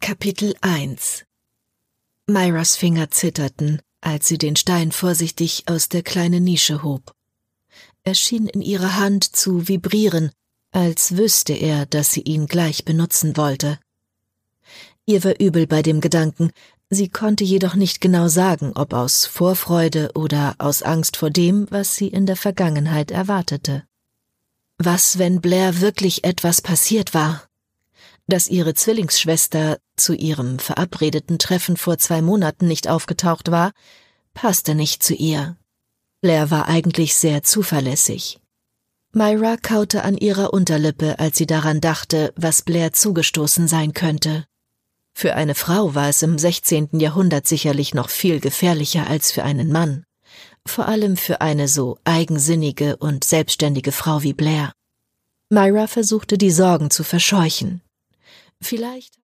Kapitel 1 Myras Finger zitterten, als sie den Stein vorsichtig aus der kleinen Nische hob. Er schien in ihrer Hand zu vibrieren, als wüsste er, dass sie ihn gleich benutzen wollte. Ihr war übel bei dem Gedanken, sie konnte jedoch nicht genau sagen, ob aus Vorfreude oder aus Angst vor dem, was sie in der Vergangenheit erwartete. Was, wenn Blair wirklich etwas passiert war? Dass ihre Zwillingsschwester zu ihrem verabredeten Treffen vor 2 Monaten nicht aufgetaucht war, passte nicht zu ihr. Blair war eigentlich sehr zuverlässig. Myra kaute an ihrer Unterlippe, als sie daran dachte, was Blair zugestoßen sein könnte. Für eine Frau war es im 16. Jahrhundert sicherlich noch viel gefährlicher als für einen Mann. Vor allem für eine so eigensinnige und selbstständige Frau wie Blair. Myra versuchte, die Sorgen zu verscheuchen. Vielleicht